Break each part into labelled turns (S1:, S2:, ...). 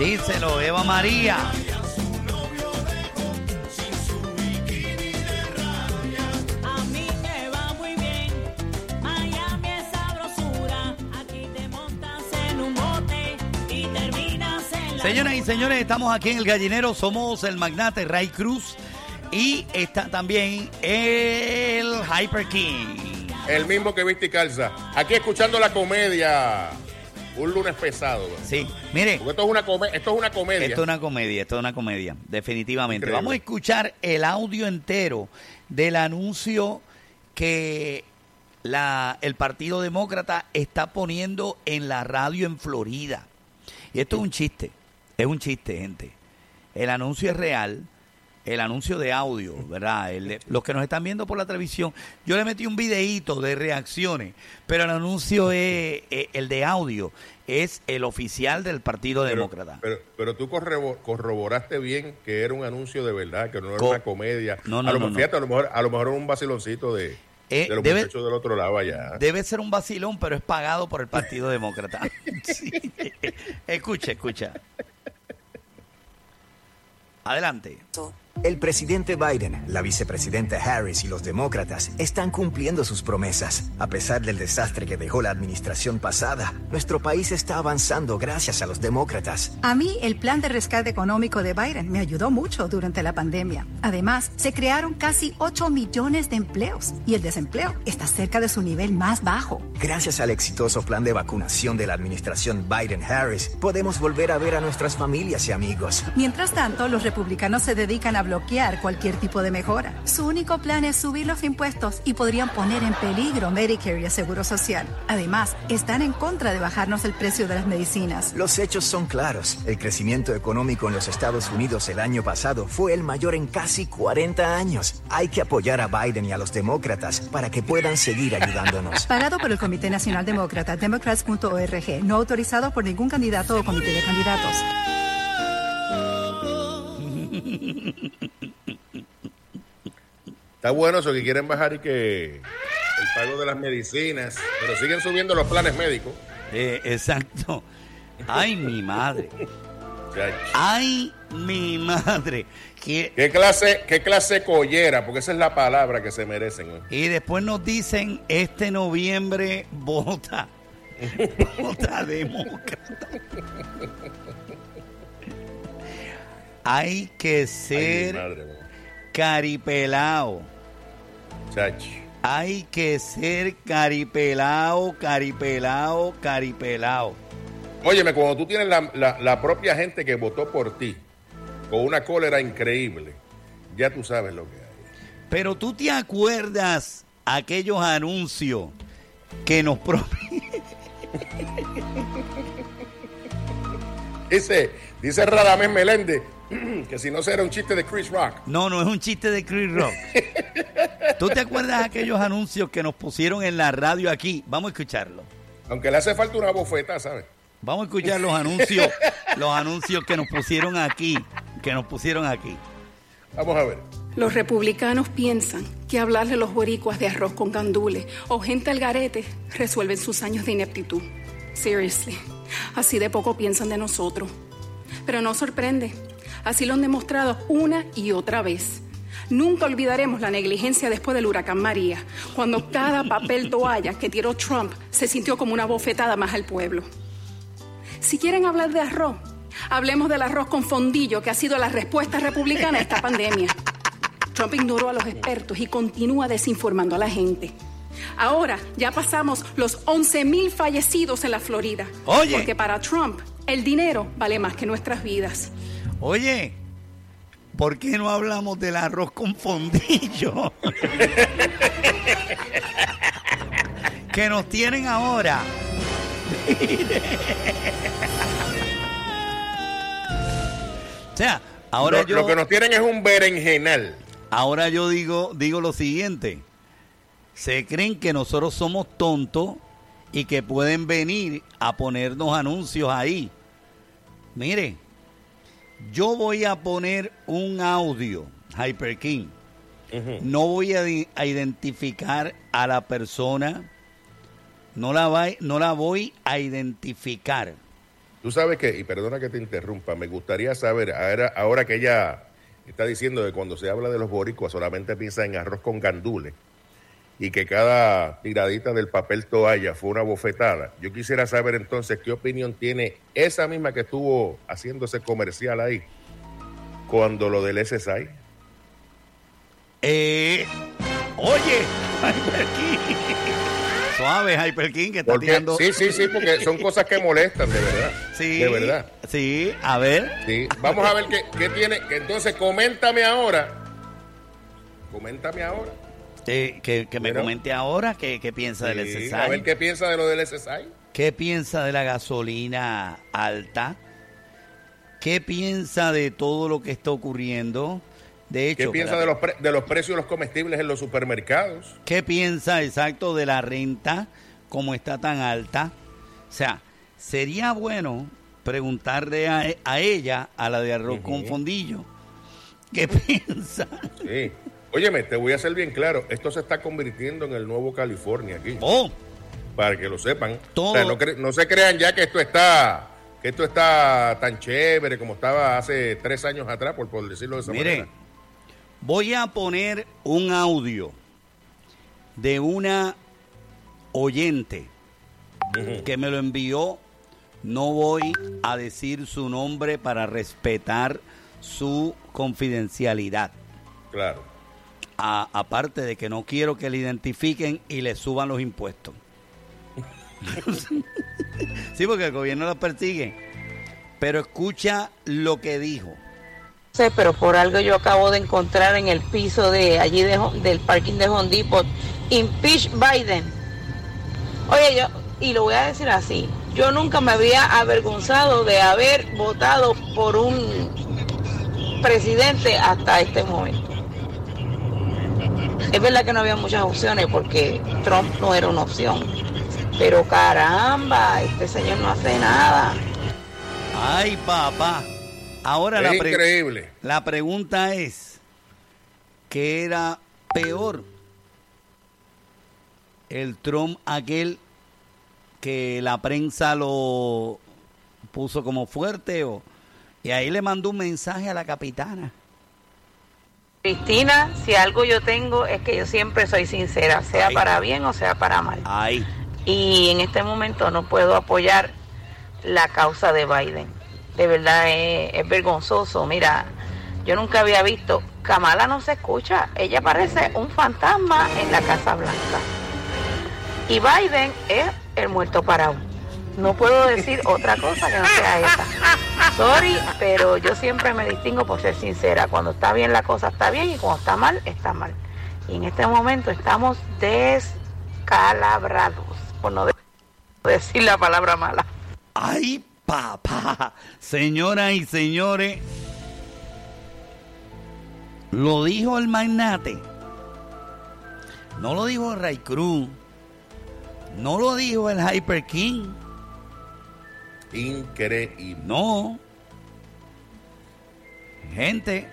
S1: Díselo, Eva María. Señoras y señores, estamos aquí en El Gallinero, somos el magnate Ray Cruz y está también el Hyper King.
S2: El mismo que viste y calza. Aquí escuchando la comedia. Un lunes pesado. ¿Verdad?
S1: Sí, mire.
S2: Porque esto es una comedia.
S1: Esto es una comedia, definitivamente.
S2: Increíble.
S1: Vamos a escuchar el audio entero del anuncio que el Partido Demócrata está poniendo en la radio en Florida. Y esto es un chiste. Es un chiste, gente. El anuncio es real. El anuncio de audio, ¿verdad? Los que nos están viendo por la televisión, yo le metí un videíto de reacciones, pero el anuncio es el de audio, es el oficial del Partido Demócrata.
S2: Pero tú corroboraste bien que era un anuncio de verdad, que no era una comedia. Fíjate, a lo mejor era un vaciloncito de los muchachos del otro lado allá.
S1: Debe ser un vacilón, pero es pagado por el Partido Demócrata. Sí. Escucha. Adelante.
S3: El presidente Biden, la vicepresidenta Harris y los demócratas están cumpliendo sus promesas. A pesar del desastre que dejó la administración pasada, nuestro país está avanzando gracias a los demócratas.
S4: A mí, el plan de rescate económico de Biden me ayudó mucho durante la pandemia. Además, se crearon casi 8 millones de empleos y el desempleo está cerca de su nivel más bajo.
S3: Gracias al exitoso plan de vacunación de la administración Biden-Harris, podemos volver a ver a nuestras familias y amigos.
S4: Mientras tanto, los republicanos se dedican a bloquear cualquier tipo de mejora. Su único plan es subir los impuestos y podrían poner en peligro Medicare y el Seguro Social. Además, están en contra de bajarnos el precio de las medicinas.
S3: Los hechos son claros. El crecimiento económico en los Estados Unidos el año pasado fue el mayor en casi 40 años. Hay que apoyar a Biden y a los demócratas para que puedan seguir ayudándonos.
S4: Pagado por el Comité Nacional Demócrata, democrats.org. No autorizado por ningún candidato o comité de candidatos.
S2: Está bueno eso que quieren bajar y que el pago de las medicinas, pero siguen subiendo los planes médicos.
S1: Exacto. Ay, mi madre. Ay, mi madre.
S2: ¿Qué clase collera? Porque esa es la palabra que se merecen.
S1: Y después nos dicen, este noviembre vota demócrata. Hay que ser caripelao.
S2: Chacho.
S1: Hay que ser caripelao.
S2: Óyeme, cuando tú tienes la propia gente que votó por ti con una cólera increíble, ya tú sabes lo que hay.
S1: Pero tú te acuerdas aquellos anuncios que nos
S2: Dice Radamés Meléndez que si no será un chiste de Chris Rock.
S1: No es un chiste de Chris Rock. ¿Tú te acuerdas aquellos anuncios que nos pusieron en la radio aquí? Vamos a escucharlo.
S2: Aunque le hace falta una bofeta, ¿sabes?
S1: Vamos a escuchar los anuncios que nos pusieron aquí.
S2: Vamos a ver.
S5: Los republicanos piensan que hablarle a los boricuas de arroz con gandules o gente al garete resuelven sus años de ineptitud. Seriously, así de poco piensan de nosotros. Pero no sorprende, así lo han demostrado una y otra vez. Nunca olvidaremos la negligencia después del huracán María, cuando cada papel toalla que tiró Trump se sintió como una bofetada más al pueblo. Si quieren hablar de arroz, hablemos del arroz con fondillo, que ha sido la respuesta republicana a esta pandemia. Trump ignoró a los expertos y continúa desinformando a la gente. Ahora ya pasamos los 11,000 fallecidos en la Florida.
S1: Oye.
S5: Porque para Trump el dinero vale más que nuestras vidas.
S1: Oye, ¿por qué no hablamos del arroz con fondillo? Que nos tienen ahora. O sea, ahora
S2: lo que nos tienen es un berenjenal.
S1: Ahora yo digo lo siguiente. Se creen que nosotros somos tontos y que pueden venir a ponernos anuncios ahí. Mire, yo voy a poner un audio, Hyper King. Uh-huh. No voy a identificar a la persona. No la voy a identificar.
S2: Tú sabes que, y perdona que te interrumpa, me gustaría saber, ahora que ella está diciendo que cuando se habla de los boricuas solamente piensa en arroz con gandules y que cada tiradita del papel toalla fue una bofetada, yo quisiera saber entonces qué opinión tiene esa misma que estuvo haciendo ese comercial ahí cuando lo del SSI.
S1: Oye, Hyper King. Suave, Hyper King, que está tirando.
S2: Sí, porque son cosas que molestan, de verdad. Sí. De verdad.
S1: Sí, a ver.
S2: Sí, vamos a ver qué tiene. Entonces, coméntame ahora.
S1: Que me comente ahora qué piensa del SSI.
S2: A ver qué piensa de lo del SSI.
S1: ¿Qué piensa de la gasolina alta? ¿Qué piensa de todo lo que está ocurriendo? De hecho,
S2: ¿qué piensa de los precios de los comestibles en los supermercados?
S1: ¿Qué piensa exacto de la renta como está tan alta? O sea, sería bueno preguntarle a ella, a la de arroz con fondillo, ¿qué piensa?
S2: Sí. Óyeme, te voy a ser bien claro, esto se está convirtiendo en el nuevo California aquí.
S1: Oh.
S2: Para que lo sepan.
S1: Todo.
S2: O sea, no se crean ya que esto está tan chévere como estaba hace 3 años atrás, por decirlo de esa manera.
S1: Voy a poner un audio de una oyente que me lo envió. No voy a decir su nombre para respetar su confidencialidad.
S2: Claro.
S1: Aparte de que no quiero que le identifiquen y le suban los impuestos. Sí, porque el gobierno los persigue. Pero escucha lo que dijo.
S6: sé, pero por algo yo acabo de encontrar en el piso de allí del parking de Home Depot, impeach Biden. Oye, y lo voy a decir así, yo nunca me había avergonzado de haber votado por un presidente hasta este momento. Es verdad que no había muchas opciones porque Trump no era una opción, pero caramba, este señor no hace nada.
S1: Ay, papá. Ahora
S2: increíble.
S1: La pregunta es, ¿qué era peor? ¿El Trump aquel que la prensa lo puso como fuerte? Y ahí le mandó un mensaje a la capitana.
S6: Cristina, si algo yo tengo es que yo siempre soy sincera, sea para bien o sea para mal. Y en este momento no puedo apoyar la causa de Biden. De verdad es vergonzoso. Mira, yo nunca había visto, Kamala no se escucha, ella parece un fantasma en la Casa Blanca. Y Biden es el muerto parado. No puedo decir otra cosa que no sea esa. Sorry, pero yo siempre me distingo por ser sincera. Cuando está bien la cosa está bien y cuando está mal, está mal. Y en este momento estamos descalabrados, por no decir la palabra mala.
S1: ¡Ay, papá! Señoras y señores, lo dijo el magnate. No lo dijo el Ray Cruz. No lo dijo el Hyper King.
S2: Increíble.
S1: No. Gente.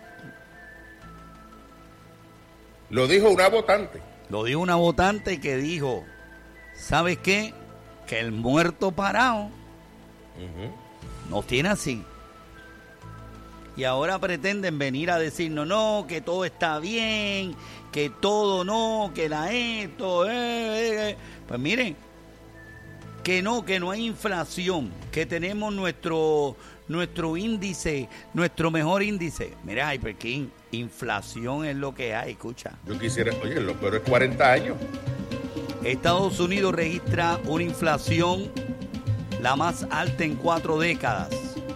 S2: Lo dijo una votante.
S1: Lo dijo una votante que dijo, ¿sabes qué? Que el muerto parado nos tiene así. Y ahora pretenden venir a decirnos, no, que todo está bien, que todo no, que la esto, Pues miren, que no hay inflación, que tenemos nuestro índice, nuestro mejor índice. Mira, Hyper King, inflación es lo que hay, escucha.
S2: Yo quisiera, oye, pero es 40 años.
S1: Estados Unidos registra una inflación la más alta en 4 décadas.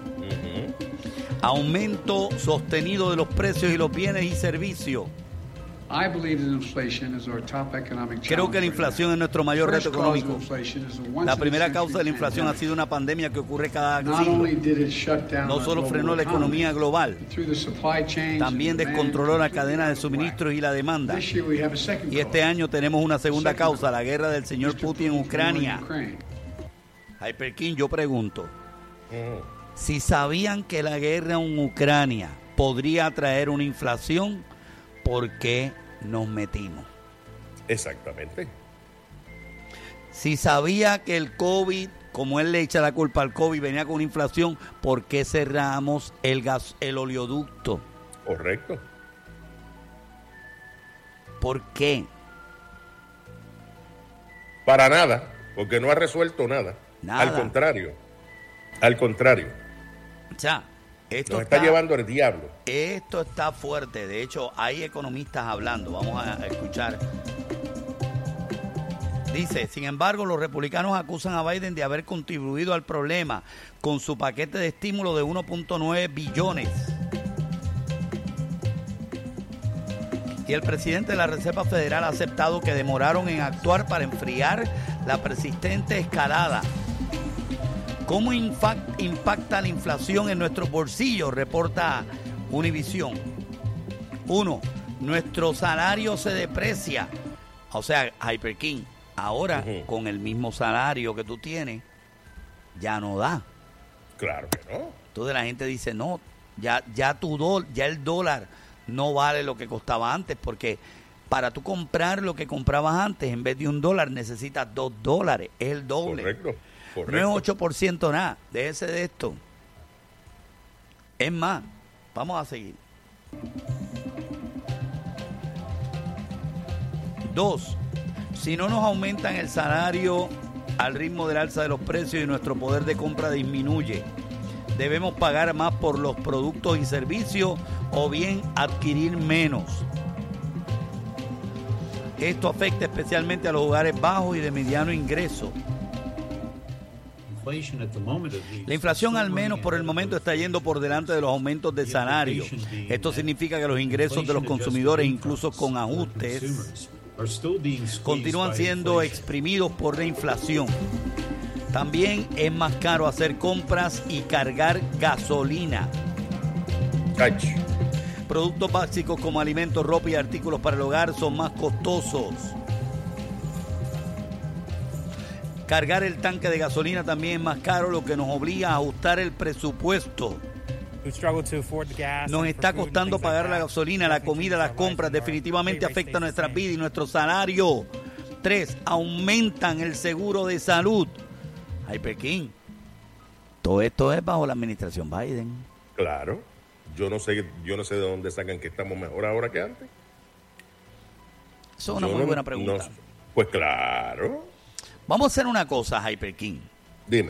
S1: Aumento sostenido de los precios y los bienes y servicios. Creo que la inflación es nuestro mayor reto económico. La primera causa de la inflación ha sido una pandemia que ocurre cada siglo. No solo frenó la economía global, también descontroló la cadena de suministros y la demanda. Y este año tenemos una segunda causa, la guerra del señor Putin en Ucrania. Hyper King, yo pregunto, si sabían que la guerra en Ucrania podría traer una inflación, ¿por qué nos metimos?
S2: Exactamente.
S1: Si sabía que el COVID como él le echa la culpa al COVID, venía con una inflación, ¿por qué cerramos el oleoducto?
S2: Correcto.
S1: ¿Por qué?
S2: Para nada, porque no ha resuelto nada. Al contrario.
S1: O sea, esto
S2: nos está llevando el diablo.
S1: Esto está fuerte. De hecho, hay economistas hablando. Vamos a escuchar. Dice, sin embargo, los republicanos acusan a Biden de haber contribuido al problema con su paquete de estímulo de 1.9 billones. Y el presidente de la Reserva Federal ha aceptado que demoraron en actuar para enfriar la persistente escalada. ¿Cómo impacta la inflación en nuestros bolsillos? Reporta Univision. 1. Nuestro salario se deprecia. O sea, Hyper King, ahora con el mismo salario que tú tienes, ya no da.
S2: Claro que no.
S1: Entonces la gente dice, no, ya el dólar no vale lo que costaba antes, porque para tú comprar lo que comprabas antes, en vez de $1 necesitas $2, es el doble.
S2: Correcto.
S1: No es 8% nada, déjese de esto. Es más, vamos a seguir. 2. Si no nos aumentan el salario al ritmo del alza de los precios y nuestro poder de compra disminuye, debemos pagar más por los productos y servicios o bien adquirir menos. Esto afecta especialmente a los hogares bajos y de mediano ingreso. La inflación, al menos por el momento, está yendo por delante de los aumentos de salario. Esto significa que los ingresos de los consumidores, incluso con ajustes, continúan siendo exprimidos por la inflación. También es más caro hacer compras y cargar gasolina. Productos básicos como alimentos, ropa y artículos para el hogar son más costosos. Cargar el tanque de gasolina también es más caro, lo que nos obliga a ajustar el presupuesto. Nos está costando pagar la gasolina, la comida, las compras. Definitivamente afecta nuestra vida y nuestro salario. 3. Aumentan el seguro de salud. Ay, Pekín. Todo esto es bajo la administración Biden.
S2: Claro. Yo no sé de dónde sacan que estamos mejor ahora que antes.
S1: Eso es una muy buena pregunta.
S2: Pues claro.
S1: Vamos a hacer una cosa, Hyper King.
S2: Dime.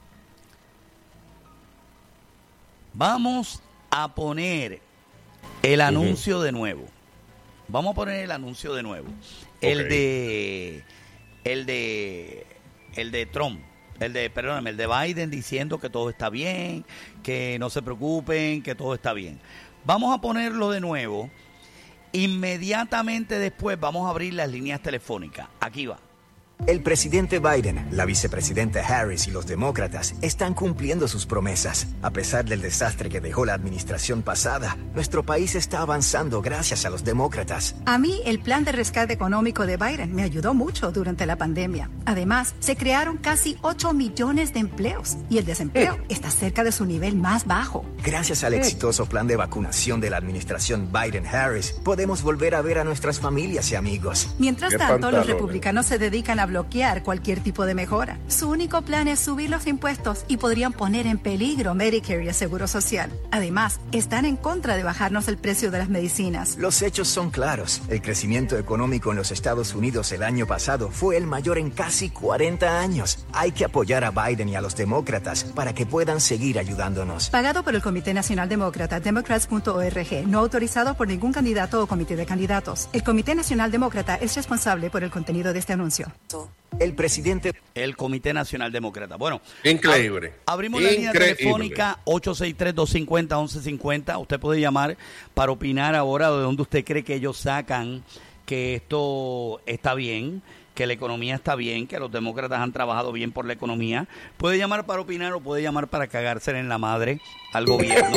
S1: Vamos a poner el anuncio de nuevo. Vamos a poner el anuncio de nuevo. Okay. El de Trump. El de Biden diciendo que todo está bien, que no se preocupen, que todo está bien. Vamos a ponerlo de nuevo. Inmediatamente después vamos a abrir las líneas telefónicas. Aquí va.
S3: El presidente Biden, la vicepresidenta Harris y los demócratas están cumpliendo sus promesas. A pesar del desastre que dejó la administración pasada, nuestro país está avanzando gracias a los demócratas.
S4: A mí, el plan de rescate económico de Biden me ayudó mucho durante la pandemia. Además, se crearon casi 8 millones de empleos y el desempleo está cerca de su nivel más bajo.
S3: Gracias al exitoso plan de vacunación de la administración Biden-Harris, podemos volver a ver a nuestras familias y amigos.
S4: Mientras tanto, los republicanos se dedican a bloquear cualquier tipo de mejora. Su único plan es subir los impuestos y podrían poner en peligro Medicare y el Seguro Social. Además, están en contra de bajarnos el precio de las medicinas.
S3: Los hechos son claros. El crecimiento económico en los Estados Unidos el año pasado fue el mayor en casi 40 años. Hay que apoyar a Biden y a los demócratas para que puedan seguir ayudándonos.
S4: Pagado por el Comité Nacional Demócrata, Democrats.org, no autorizado por ningún candidato o comité de candidatos. El Comité Nacional Demócrata es responsable por el contenido de este anuncio.
S3: El presidente...
S1: El Comité Nacional Demócrata. Bueno.
S2: Increíble.
S1: Abrimos la línea telefónica 863-250-1150. Usted puede llamar para opinar ahora de dónde usted cree que ellos sacan que esto está bien, que la economía está bien, que los demócratas han trabajado bien por la economía. Puede llamar para opinar o puede llamar para cagársela en la madre al gobierno.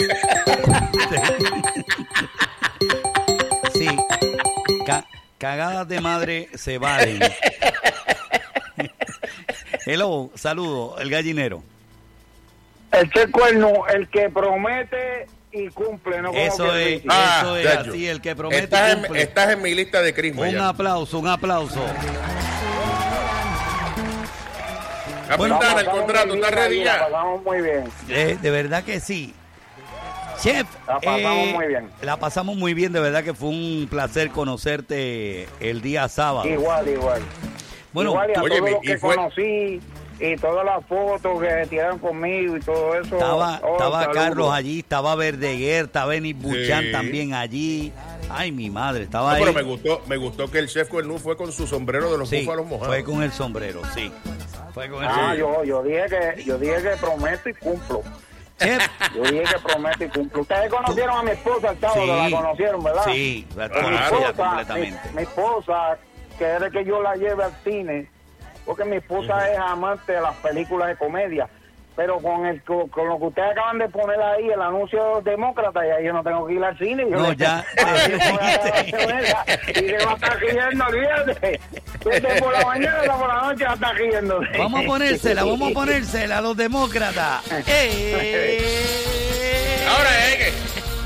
S1: Sí. Cagadas de madre se valen. Hello, saludo, el gallinero.
S7: El que cuerno, el que promete y cumple, ¿no? Como
S1: eso es así, el que promete y cumple.
S2: Estás en mi lista de crisma.
S1: Un aplauso.
S2: Capitán, el contrato está ready ya.
S7: La pasamos muy bien.
S1: De verdad que sí. Chef,
S7: La pasamos muy bien.
S1: La pasamos muy bien, de verdad que fue un placer conocerte el día sábado.
S7: Igual.
S1: Bueno,
S7: igual y a
S2: oye,
S7: todos los
S2: y
S7: que
S2: fue-
S7: conocí y todas las fotos que tiraron conmigo y todo eso.
S1: Estaba
S7: saludos.
S1: Carlos allí, estaba Verdeguer, estaba Enis Buchan
S2: Sí.
S1: también allí. Ay, mi madre, estaba
S2: No,
S1: ahí.
S2: pero me gustó que el chef Cuernú fue con su sombrero de los
S1: Sí,
S2: búfalos mojados.
S1: fue con el sombrero, sí. Fue con el
S7: Ah,
S1: sombrero.
S7: yo dije que prometo y cumplo.
S1: Chef,
S7: Yo dije que prometo y cumplo. Ustedes conocieron a mi esposa el sábado,
S1: Sí.
S7: la conocieron, ¿verdad?
S1: sí, la
S2: Claro.
S1: conocía completamente.
S7: Mi esposa quiere que yo la lleve al cine, porque mi esposa es amante de las películas de comedia. Pero con lo que ustedes acaban de poner ahí, el anuncio de los demócratas, ya yo no tengo que ir al cine.
S1: No, ya.
S7: Y se va a estar riendo, olvídate. Desde por la mañana hasta por la noche va a estar riendo.
S1: Vamos a ponérsela a los demócratas.
S2: Ahora es que...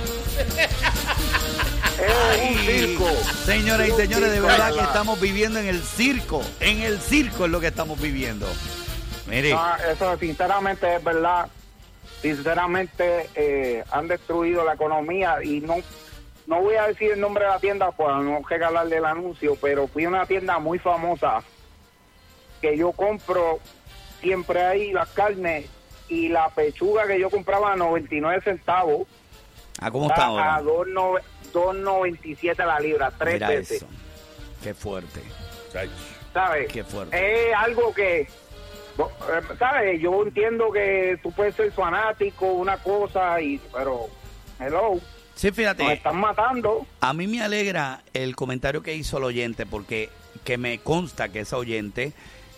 S7: Es un circo.
S1: Señoras y señores, de verdad que estamos viviendo en el circo. En el circo es lo que estamos viviendo. Mire,
S7: Eso sinceramente es verdad. Sinceramente han destruido la economía y no voy a decir el nombre de la tienda para no regalarle el anuncio, pero fui a una tienda muy famosa que yo compro siempre ahí las carnes y la pechuga que yo compraba a 99 centavos
S1: ¿a cómo está ahora?
S7: a 2.97 la libra, 3
S1: Mira
S7: veces.
S1: eso. Qué fuerte.
S7: ¿Sabes?
S1: Qué fuerte.
S7: Es algo que, ¿sabes? Yo entiendo que tú puedes ser fanático, una cosa, pero, hello,
S1: Sí,
S7: nos
S1: fíjate,
S7: están matando.
S1: a mí me alegra el comentario que hizo el oyente, porque que me consta que esa oyente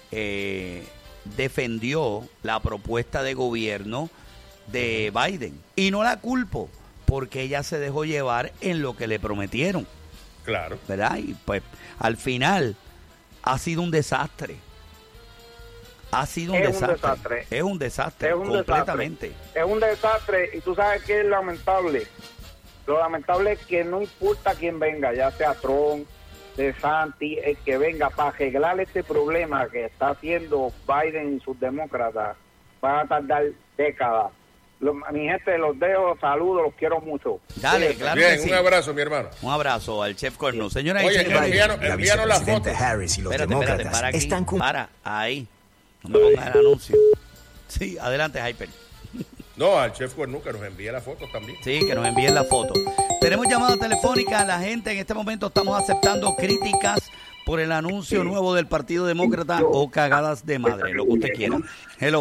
S1: defendió la propuesta de gobierno de Biden. Y no la culpo, porque ella se dejó llevar en lo que le prometieron,
S2: Claro.
S1: ¿verdad? Y pues al final ha sido un desastre. Ha sido un
S7: Es un
S1: desastre.
S7: desastre.
S1: Es un desastre,
S7: Es un
S1: completamente.
S7: desastre. Es un desastre y tú sabes que es lamentable. Lo lamentable es que no importa quién venga, ya sea Trump, DeSantis, el que venga para arreglar este problema que está haciendo Biden y sus demócratas, van a tardar décadas. Mi gente, los dejo, saludos, los quiero mucho.
S1: Dale, claro
S2: Bien,
S1: que sí.
S2: un abrazo, mi hermano.
S1: Un abrazo al chef Cornu. Señoras
S2: Oye,
S1: y señores.
S2: envíanos
S3: La
S2: la foto.
S3: vicepresidenta Harris y los
S1: Espérate,
S3: demócratas
S1: para aquí.
S3: están
S1: Para, ahí. No me pongas el anuncio. Sí, adelante, Hyper.
S2: No, al chef Cuernú que nos envíe las fotos también.
S1: Sí, que nos envíen la foto. Tenemos llamada telefónica a la gente. En este momento estamos aceptando críticas por el anuncio nuevo del Partido Demócrata o cagadas de madre, lo que usted quiera. Hello.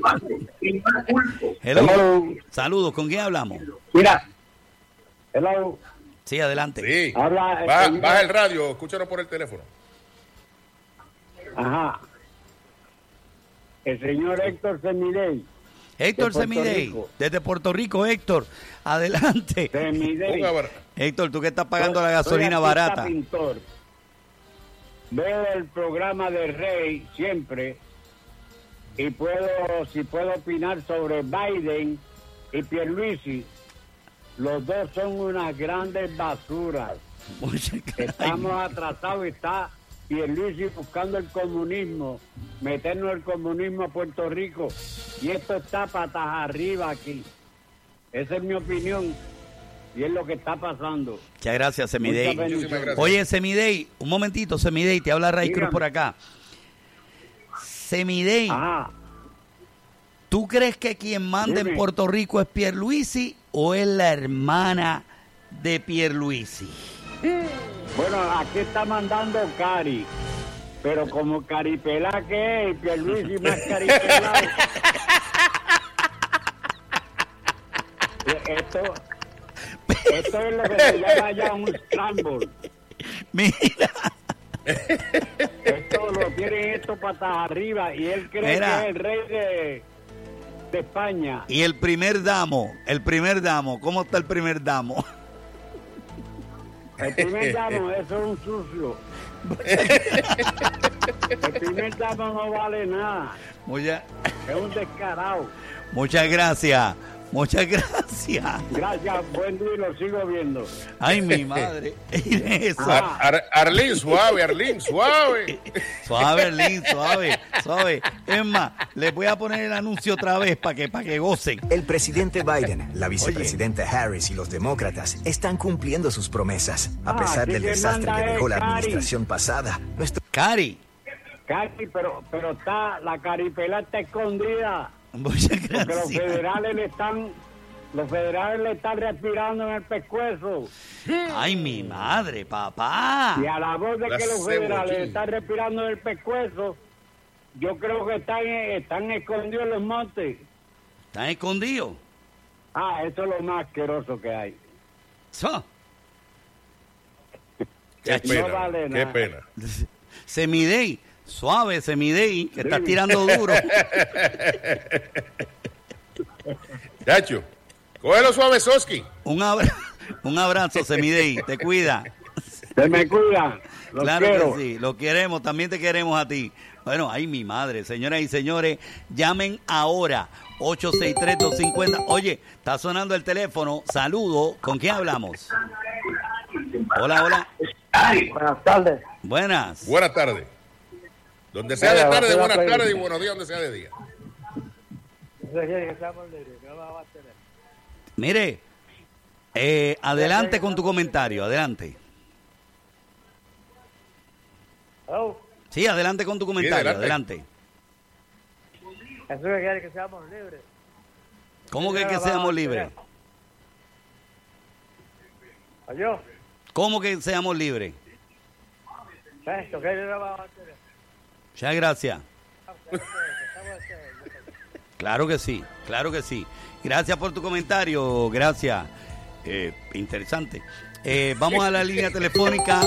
S1: Hello. Saludos, ¿con quién hablamos?
S7: Mira, hello.
S1: Sí, adelante.
S2: Sí.
S7: Habla el señor-
S2: Baja el radio, escúchanos por el teléfono.
S7: Ajá. El señor Héctor Semidey.
S1: Héctor
S7: de Puerto
S1: Semidey,
S7: Rico.
S1: desde Puerto Rico, Héctor. Adelante.
S7: Semidey.
S2: Un abrazo.
S1: Héctor, tú que estás pagando la
S7: Soy
S1: gasolina
S7: artista
S1: barata.
S7: Pintor. Veo el programa de Rey siempre y si puedo opinar sobre Biden y Pierluisi. Los dos son unas grandes basuras.
S1: Muchas gracias.
S7: Estamos atrasados y está Pierluisi buscando el comunismo, meternos el comunismo a Puerto Rico. Y esto está patas arriba aquí. Esa es mi opinión y es lo que está pasando.
S1: Muchas gracias, Semidey.
S7: Muchas
S2: Muchísimas gracias.
S1: Oye, Semidey, un momentito, Semidey, te habla Ray Cruz
S7: Dígame.
S1: por acá. Semidey,
S7: Ajá.
S1: ¿tú crees que quien manda en
S7: Dime.
S1: Puerto Rico es Pierluisi o es la hermana de Pierluisi?
S7: Bueno, aquí está mandando Cari, pero como caripelá que es, y Pierluisi más caripelá. Esto es lo que se llama ya un scramble.
S1: Mira,
S7: Esto lo tienen esto patas arriba y él cree
S1: Mira.
S7: que es el rey de España.
S1: y el primer damo, ¿cómo está el primer damo?
S7: El primer damo, eso es un sucio. El primer damo no vale nada.
S1: Muchas
S7: Es un descarado.
S1: gracias, muchas gracias.
S7: Gracias, buen día y lo sigo viendo.
S1: Ay, mi madre. Eso.
S2: Arlín, suave, Arlín, suave.
S1: Suave, Arlín, suave. ¿Sabes? Es más, les voy a poner el anuncio otra vez para que gocen.
S3: El presidente Biden, la vicepresidenta Harris y los demócratas están cumpliendo sus promesas. A pesar del desastre que dejó la administración pasada,
S1: Cari,
S8: pero está, la caripela está escondida.
S1: Muchas gracias.
S8: Porque los federales le están respirando en el pescuezo.
S1: Ay, mi madre, papá.
S8: Y a la voz de que los federales le están respirando en el pescuezo, yo creo que están escondidos en los montes.
S1: ¿Están escondidos?
S8: Eso es lo más asqueroso que hay.
S2: Qué pena,
S8: no vale
S2: qué
S8: nada.
S2: pena.
S1: Semidey, suave, Semidey, que estás tirando duro.
S2: Chacho, cógelo suave, Soski.
S1: Un abrazo, Semidey, te cuida.
S8: Se me cuidan.
S1: Claro
S8: quiero.
S1: que sí, lo queremos, también te queremos a ti. Bueno, ay, mi madre, señoras y señores, llamen ahora, 863-250. Oye, está sonando el teléfono, saludo, ¿con quién hablamos? Hola.
S7: Buenas tardes.
S1: Buenas.
S2: Buenas tardes. Donde sea de tarde, buenas tardes, y buenos días donde sea de día.
S1: Mire, adelante con tu comentario, adelante. Sí, adelante con tu comentario,
S2: Sí,
S1: adelante.
S9: Eso que quiere que seamos libres.
S1: ¿Cómo que seamos libres?
S9: ¿Yo?
S1: ¿Cómo que seamos libres?
S9: Esto que yo vamos a hacer.
S1: Muchas gracias. Claro que sí, claro que sí. Gracias por tu comentario, gracias. Interesante. Vamos a la línea telefónica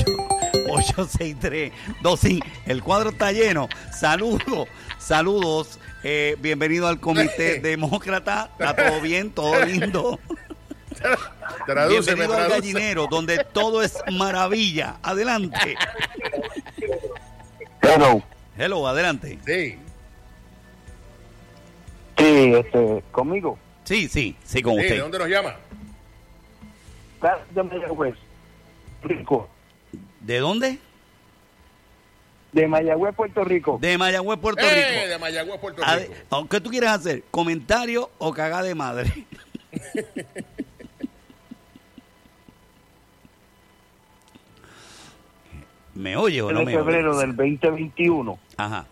S1: 863-25. El cuadro está lleno. Saludos. Bienvenido al Comité Demócrata. Está todo bien, todo lindo. Bienvenido al Gallinero, donde todo es maravilla. Adelante. Hello, adelante.
S2: Sí.
S7: Sí, ¿conmigo?
S1: Sí, con usted.
S2: ¿De dónde nos llama?
S7: De Mayagüez, Rico.
S1: ¿De dónde?
S7: De Mayagüez, Puerto Rico.
S1: De Mayagüez, Puerto Rico.
S2: De Mayagüez, Puerto Rico.
S1: ¿Qué tú quieres hacer? ¿Comentario o cagada de madre? ¿Me oye o no me oye?
S7: En febrero del 2021.
S1: Ajá.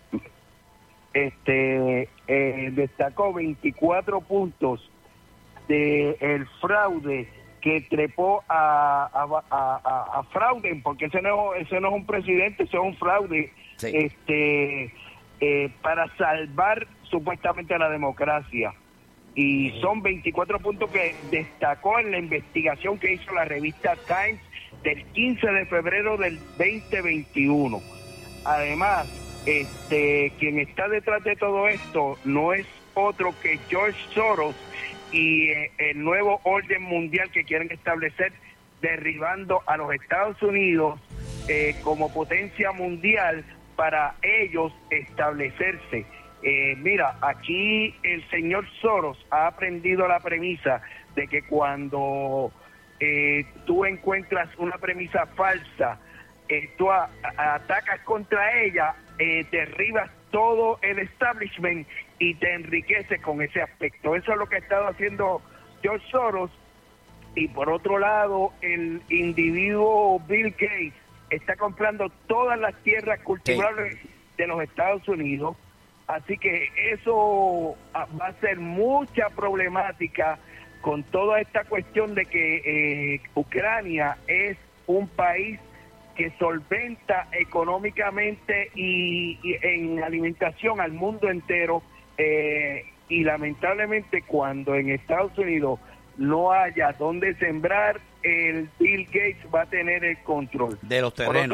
S7: Destacó 24 puntos del fraude que trepó a fraude, porque ese no es un presidente, ese es un fraude. Sí. Para salvar supuestamente a la democracia. Y son 24 puntos que destacó en la investigación que hizo la revista Times del 15 de febrero del 2021. Además, quien está detrás de todo esto no es otro que George Soros y el nuevo orden mundial que quieren establecer, derribando a los Estados Unidos como potencia mundial para ellos establecerse. Mira, aquí el señor Soros ha aprendido la premisa de que cuando tú encuentras una premisa falsa, tú atacas contra ella, derribas todo el establishment y te enriqueces con ese aspecto. Eso es lo que ha estado haciendo George Soros. Y por otro lado, el individuo Bill Gates está comprando todas las tierras cultivables de los Estados Unidos. Así que eso va a ser mucha problemática con toda esta cuestión de que Ucrania es un país que solventa económicamente y en alimentación al mundo entero, y lamentablemente cuando en Estados Unidos no haya donde sembrar, el Bill Gates va a tener el control
S1: de los terrenos.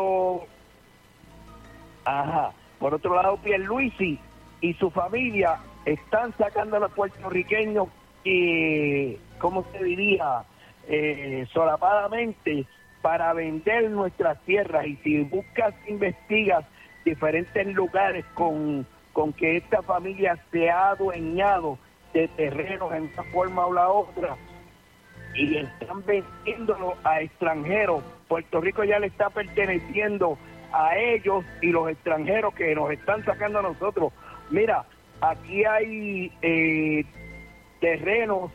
S7: Por otro lado, Pierluisi y su familia están sacando a los puertorriqueños, ¿cómo se diría? Solapadamente, para vender nuestras tierras. Y si investigas diferentes lugares con que esta familia se ha adueñado de terrenos en una forma o la otra, y están vendiéndolo a extranjeros. Puerto Rico ya le está perteneciendo a ellos y los extranjeros que nos están sacando a nosotros. Mira, aquí hay terrenos.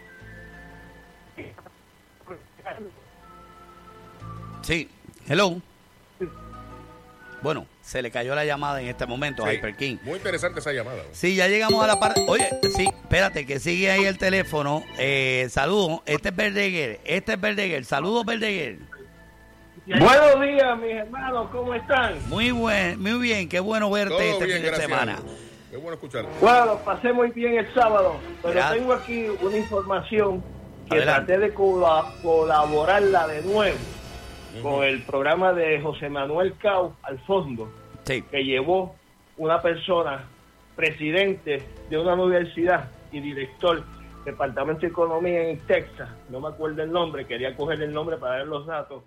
S1: Sí, hello. Bueno, se le cayó la llamada en este momento a Hyper King.
S2: Muy interesante esa llamada.
S1: Sí, ya llegamos a la parte. Oye, sí, espérate, que sigue ahí el teléfono. Saludos, este es Verdeguer. Saludos, Verdeguer.
S10: Buenos días, mis hermanos, ¿cómo están?
S1: Muy bien, qué bueno verte. Todo este fin de semana.
S2: Qué bueno escuchar.
S10: Bueno, pasé muy bien el sábado, pero tengo aquí una información que traté de colaborarla de nuevo con el programa de José Manuel Cao al fondo, que llevó una persona, presidente de una universidad y director Departamento de Economía en Texas, no me acuerdo el nombre, quería coger el nombre para ver los datos,